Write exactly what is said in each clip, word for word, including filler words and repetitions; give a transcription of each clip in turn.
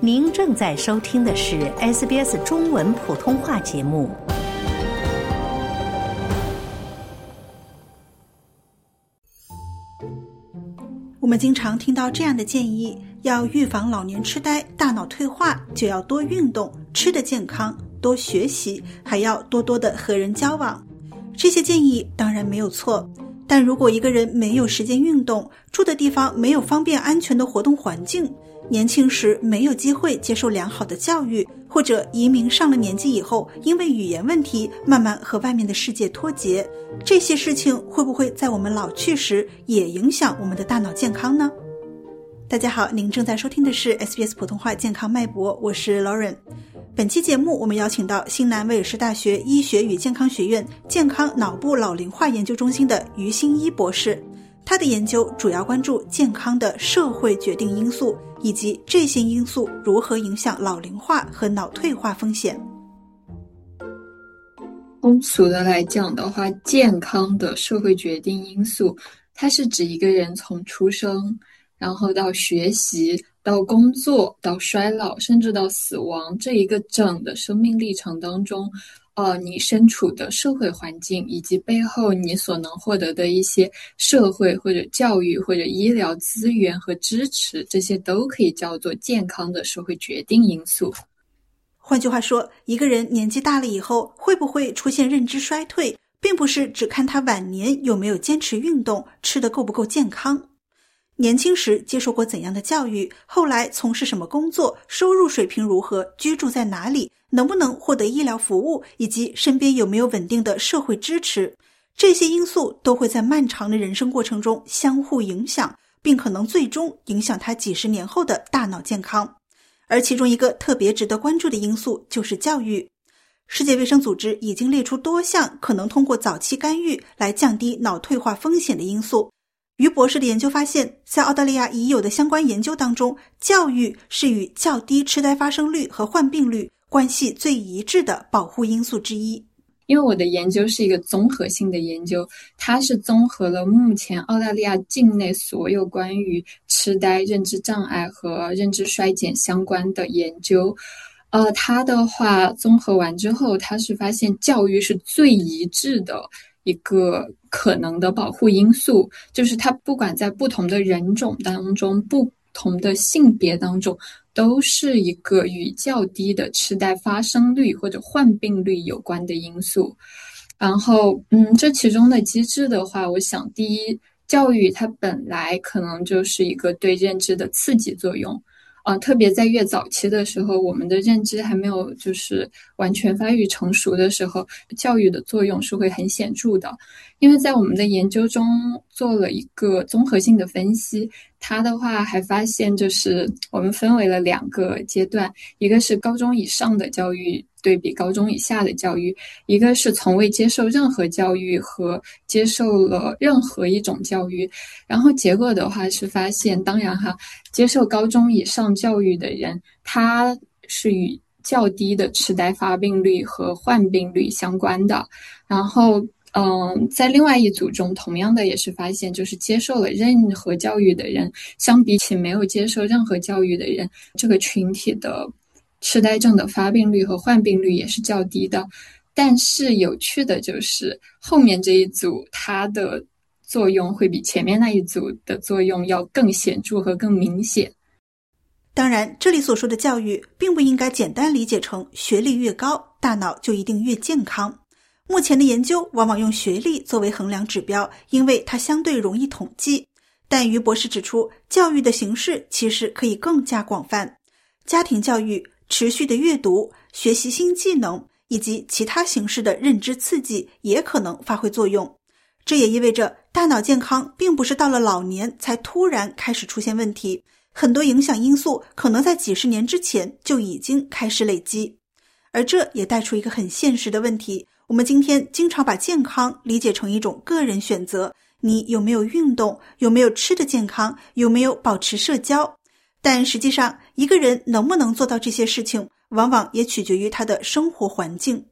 您正在收听的是 S B S 中文普通话节目。 我们经常听到这样的建议，要预防老年痴呆、大脑退化，就要多运动，吃得健康，多学习，还要多多的和人交往。这些建议当然没有错，但如果一个人没有时间运动，住的地方没有方便安全的活动环境，年轻时没有机会接受良好的教育，或者移民上了年纪以后，因为语言问题慢慢和外面的世界脱节，这些事情会不会在我们老去时也影响我们的大脑健康呢？大家好，您正在收听的是 S B S 普通话健康脉搏，我是 Lauren。 本期节目我们邀请到新南威尔士大学医学与健康学院健康脑部老龄化研究中心的于新一博士，他的研究主要关注健康的社会决定因素，以及这些因素如何影响老龄化和脑退化风险。 通俗的来讲的话，健康的社会决定因素，它是指一个人从出生，然后到学习，到工作，到衰老，甚至到死亡，这一个整的生命历程当中，呃，你身处的社会环境，以及背后你所能获得的一些社会或者教育或者医疗资源和支持，这些都可以叫做健康的社会决定因素。 换句话说，一个人年纪大了以后，会不会出现认知衰退，并不是只看他晚年有没有坚持运动，吃得够不够健康。年轻时接受过怎样的教育，后来从事什么工作，收入水平如何，居住在哪里，能不能获得医疗服务，以及身边有没有稳定的社会支持，这些因素都会在漫长的人生过程中相互影响，并可能最终影响他几十年后的大脑健康。而其中一个特别值得关注的因素就是教育。世界卫生组织已经列出多项可能通过早期干预来降低脑退化风险的因素。于博士的研究发现，在澳大利亚已有的相关研究当中，教育是与较低痴呆发生率和患病率关系最一致的保护因素之一。 因为我的研究是一个综合性的研究，它是综合了目前澳大利亚境内所有关于痴呆、认知障碍和认知衰减相关的研究。呃，它的话综合完之后，它是发现教育是最一致的一个可能的保护因素，就是它不管在不同的人种当中，不同的性别当中，都是一个与较低的痴呆发生率或者患病率有关的因素。然后嗯，这其中的机制的话，我想第一，教育它本来可能就是一个对认知的刺激作用，呃，特别在越早期的时候，我们的认知还没有就是完全发育成熟的时候，教育的作用是会很显著的。因为在我们的研究中做了一个综合性的分析，它的话还发现就是我们分为了两个阶段，一个是高中以上的教育对比高中以下的教育，一个是从未接受任何教育和接受了任何一种教育。然后结果的话是发现，当然哈，接受高中以上教育的人，他是与较低的痴呆发病率和患病率相关的。然后嗯，在另外一组中，同样的也是发现，就是接受了任何教育的人，相比起没有接受任何教育的人，这个群体的痴呆症的发病率和患病率也是较低的。但是有趣的就是后面这一组它的作用会比前面那一组的作用要更显著和更明显。 当然，这里所说的教育并不应该简单理解成学历越高，大脑就一定越健康。目前的研究往往用学历作为衡量指标，因为它相对容易统计。但于博士指出，教育的形式其实可以更加广泛。家庭教育、持续的阅读、学习新技能以及其他形式的认知刺激也可能发挥作用。这也意味着大脑健康并不是到了老年才突然开始出现问题，很多影响因素可能在几十年之前就已经开始累积。而这也带出一个很现实的问题，我们今天经常把健康理解成一种个人选择，你有没有运动，有没有吃得健康，有没有保持社交。但实际上，一个人能不能做到这些事情，往往也取决于他的生活环境。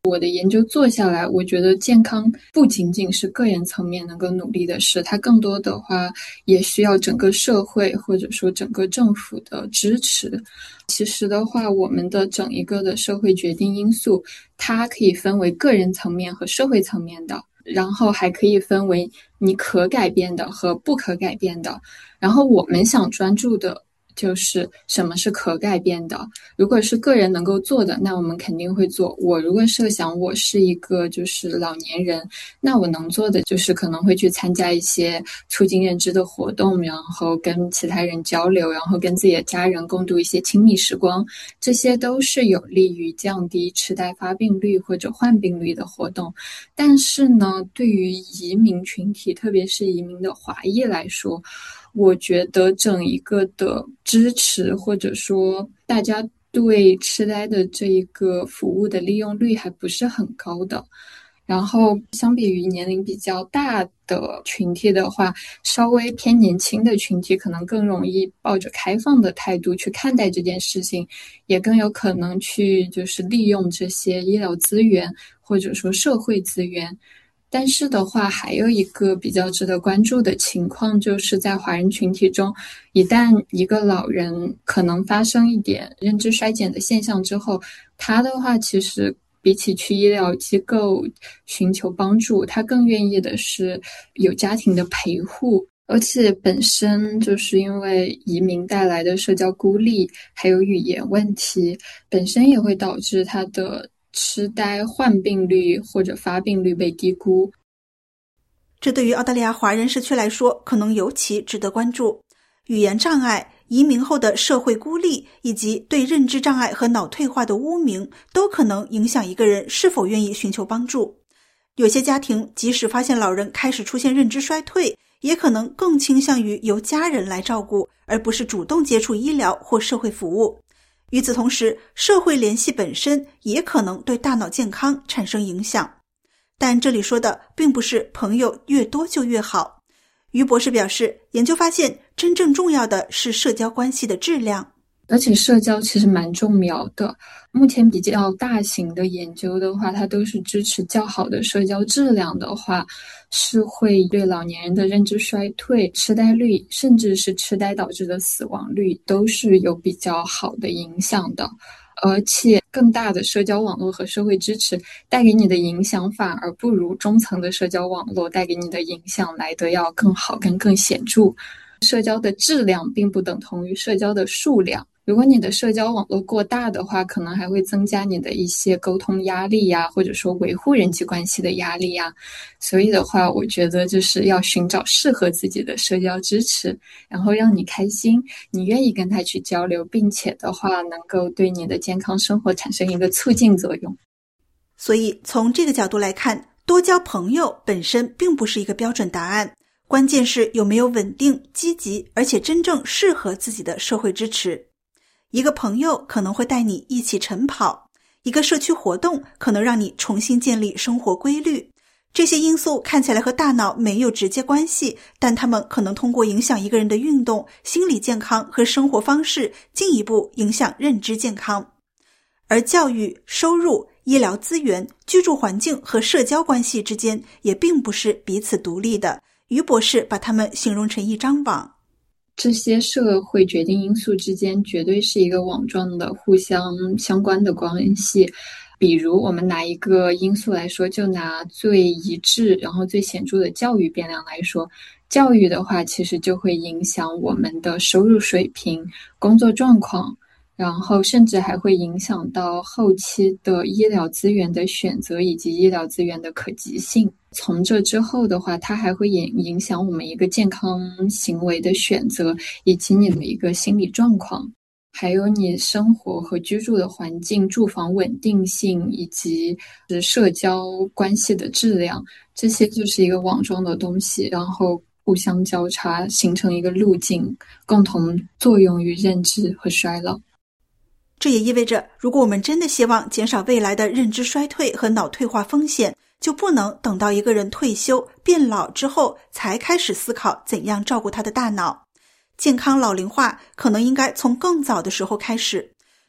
我的研究做下来，我觉得健康不仅仅是个人层面能够努力的事，它更多的话也需要整个社会或者说整个政府的支持。其实的话，我们的整一个的社会决定因素，它可以分为个人层面和社会层面的，然后还可以分为你可改变的和不可改变的。然后我们想专注的就是什么是可改变的。如果是个人能够做的，那我们肯定会做。我如果设想我是一个就是老年人，那我能做的就是可能会去参加一些促进认知的活动，然后跟其他人交流，然后跟自己的家人共度一些亲密时光，这些都是有利于降低痴呆发病率或者患病率的活动。但是呢，对于移民群体，特别是移民的华裔来说，我觉得整一个的支持或者说大家对痴呆的这一个服务的利用率还不是很高的。然后相比于年龄比较大的群体的话，稍微偏年轻的群体可能更容易抱着开放的态度去看待这件事情，也更有可能去就是利用这些医疗资源或者说社会资源。但是的话，还有一个比较值得关注的情况，就是在华人群体中，一旦一个老人可能发生一点认知衰减的现象之后，他的话其实比起去医疗机构寻求帮助，他更愿意的是有家庭的陪护。而且本身就是因为移民带来的社交孤立，还有语言问题，本身也会导致他的痴呆患病率或者发病率被低估。 这对于澳大利亚华人社区来说，可能尤其值得关注。语言障碍、移民后的社会孤立，以及对认知障碍和脑退化的污名，都可能影响一个人是否愿意寻求帮助。有些家庭即使发现老人开始出现认知衰退，也可能更倾向于由家人来照顾，而不是主动接触医疗或社会服务。与此同时，社会联系本身也可能对大脑健康产生影响。但这里说的并不是朋友越多就越好。于博士表示，研究发现真正重要的是社交关系的质量。 而且社交其实蛮重要的，目前比较大型的研究的话，它都是支持较好的社交质量的话，是会对老年人的认知衰退、痴呆率，甚至是痴呆导致的死亡率都是有比较好的影响的。而且更大的社交网络和社会支持带给你的影响，反而不如中层的社交网络带给你的影响来得要更好跟更显著。社交的质量并不等同于社交的数量。如果你的社交网络过大的话，可能还会增加你的一些沟通压力呀，或者说维护人际关系的压力呀。所以的话，我觉得就是要寻找适合自己的社交支持，然后让你开心，你愿意跟他去交流，并且的话能够对你的健康生活产生一个促进作用。 所以从这个角度来看，多交朋友本身并不是一个标准答案，关键是有没有稳定、积极而且真正适合自己的社会支持。一个朋友可能会带你一起晨跑，一个社区活动可能让你重新建立生活规律。这些因素看起来和大脑没有直接关系，但它们可能通过影响一个人的运动、心理健康和生活方式，进一步影响认知健康。而教育、收入、医疗资源、居住环境和社交关系之间也并不是彼此独立的。于博士把它们形容成一张网。 这些社会决定因素之间绝对是一个网状的互相相关的关系。比如我们拿一个因素来说，就拿最一致然后最显著的教育变量来说，教育的话其实就会影响我们的收入水平、工作状况，然后甚至还会影响到后期的医疗资源的选择以及医疗资源的可及性。从这之后的话，它还会影响我们一个健康行为的选择，以及你的一个心理状况，还有你生活和居住的环境、住房稳定性以及社交关系的质量，这些就是一个网状的东西，然后互相交叉形成一个路径，共同作用于认知和衰老。 这也意味着，如果我们真的希望减少未来的认知衰退和脑退化风险，就不能等到一个人退休变老之后才开始思考怎样照顾他的大脑。健康老龄化可能应该从更早的时候开始。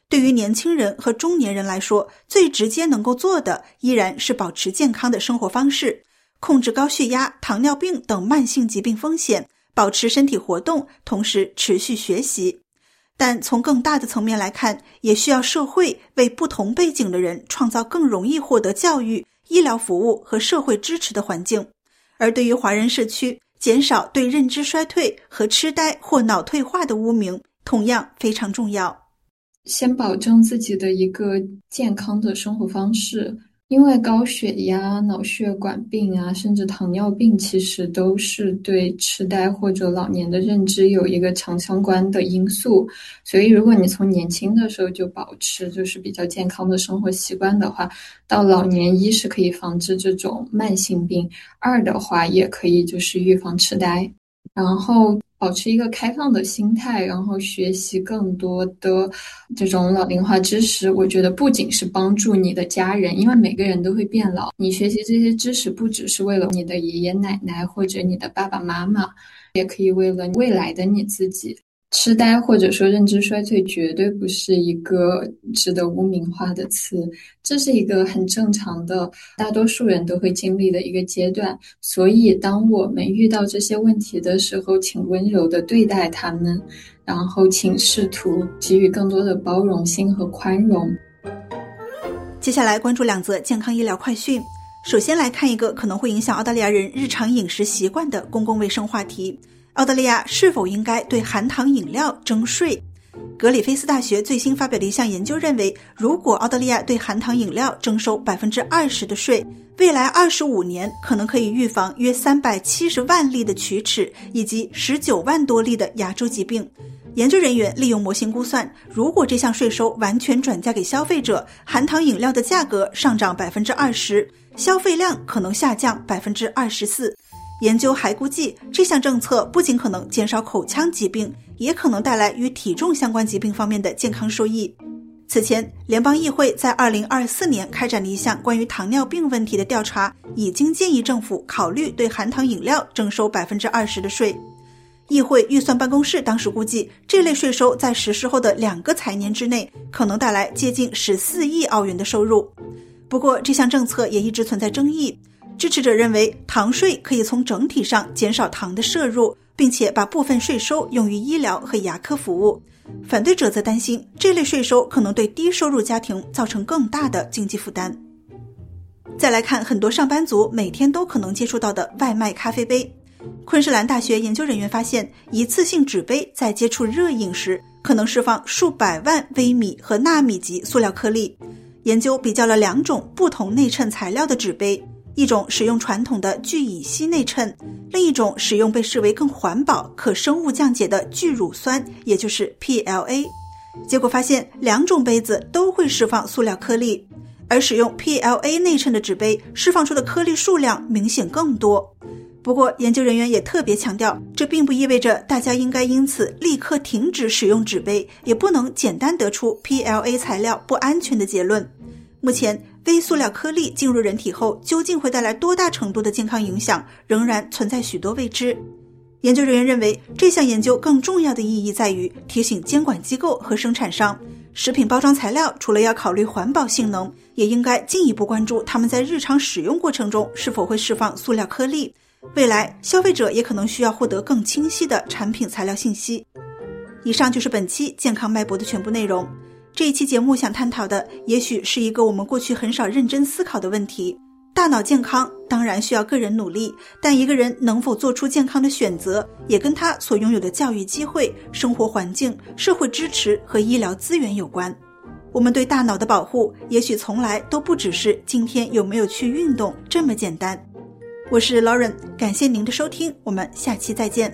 对于年轻人和中年人来说，最直接能够做的依然是保持健康的生活方式，控制高血压、糖尿病等慢性疾病风险，保持身体活动，同时持续学习。但从更大的层面来看，也需要社会为不同背景的人创造更容易获得教育、医疗服务和社会支持的环境。而对于华人社区，减少对认知衰退和痴呆或脑退化的污名同样非常重要。 先保证自己的一个健康的生活方式，因为高血压、脑血管病啊，甚至糖尿病其实都是对痴呆或者老年的认知有一个强相关的因素。所以如果你从年轻的时候就保持就是比较健康的生活习惯的话，到老年一是可以防治这种慢性病，二的话也可以就是预防痴呆。然后保持一个开放的心态，然后学习更多的这种老龄化知识，我觉得不仅是帮助你的家人，因为每个人都会变老，你学习这些知识不只是为了你的爷爷奶奶或者你的爸爸妈妈，也可以为了未来的你自己。痴呆或者说认知衰退绝对不是一个值得污名化的词，这是一个很正常的，大多数人都会经历的一个阶段。所以当我们遇到这些问题的时候，请温柔地对待他们，然后请试图给予更多的包容性和宽容。 接下来关注两则健康医疗快讯。首先来看一个可能会影响澳大利亚人日常饮食习惯的公共卫生话题：澳大利亚是否应该对含糖饮料征税？格里菲斯大学最新发表的一项研究认为，如果澳大利亚对含糖饮料征收 百分之二十 的税，未来二十五年可能可以预防约三百七十万例的龋齿以及十九万多例的牙周疾病。研究人员利用模型估算，如果这项税收完全转嫁给消费者，含糖饮料的价格上涨 百分之二十， 消费量可能下降 百分之二十四。研究还估计，这项政策不仅可能减少口腔疾病，也可能带来与体重相关疾病方面的健康收益。此前，联邦议会在二零二四年开展了一项关于糖尿病问题的调查，已经建议政府考虑对含糖饮料征收 百分之二十 的税。议会预算办公室当时估计，这类税收在实施后的两个财年之内，可能带来接近十四亿澳元的收入。不过，这项政策也一直存在争议。支持者认为，糖税可以从整体上减少糖的摄入，并且把部分税收用于医疗和牙科服务。反对者则担心，这类税收可能对低收入家庭造成更大的经济负担。再来看很多上班族每天都可能接触到的外卖咖啡杯。昆士兰大学研究人员发现，一次性纸杯在接触热饮时，可能释放数百万微米和纳米级塑料颗粒。研究比较了两种不同内衬材料的纸杯，一种使用传统的聚乙烯内衬，另一种使用被视为更环保、可生物降解的聚乳酸，也就是 P L A。 结果发现，两种杯子都会释放塑料颗粒，而使用 P L A 内衬的纸杯释放出的颗粒数量明显更多。不过，研究人员也特别强调，这并不意味着大家应该因此立刻停止使用纸杯，也不能简单得出 P L A 材料不安全的结论。目前，微塑料颗粒进入人体后究竟会带来多大程度的健康影响，仍然存在许多未知。研究人员认为，这项研究更重要的意义在于提醒监管机构和生产商，食品包装材料除了要考虑环保性能，也应该进一步关注它们在日常使用过程中是否会释放塑料颗粒。未来，消费者也可能需要获得更清晰的产品材料信息。以上就是本期健康脉搏的全部内容。这一期节目想探讨的，也许是一个我们过去很少认真思考的问题。大脑健康当然需要个人努力，但一个人能否做出健康的选择，也跟他所拥有的教育机会、生活环境、社会支持和医疗资源有关。我们对大脑的保护，也许从来都不只是今天有没有去运动这么简单。我是 Lauren， 感谢您的收听，我们下期再见。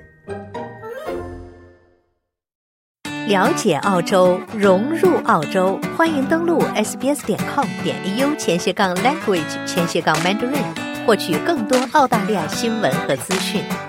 了解澳洲，融入澳洲，欢迎登录 s b s 点 com 点 a u 前斜杠 language 前斜杠 mandarin， 获取更多澳大利亚新闻和资讯。